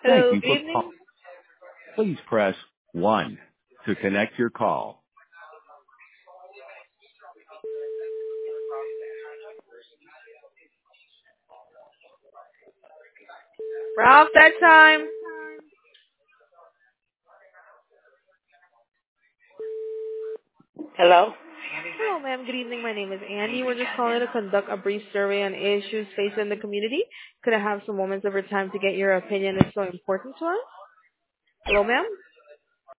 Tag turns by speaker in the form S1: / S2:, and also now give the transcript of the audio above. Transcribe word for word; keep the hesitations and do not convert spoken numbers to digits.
S1: Thank
S2: Hello,
S1: you
S2: good
S1: for
S2: evening.
S1: calling. Please press one to connect your call.
S2: Ralph, that time.
S3: Hello?
S2: Hello, ma'am. Good evening. My name is Andy. We're just calling to conduct a brief survey on issues facing the community. Could I have some moments of your time to get your opinion? It's so important to us. Hello, ma'am.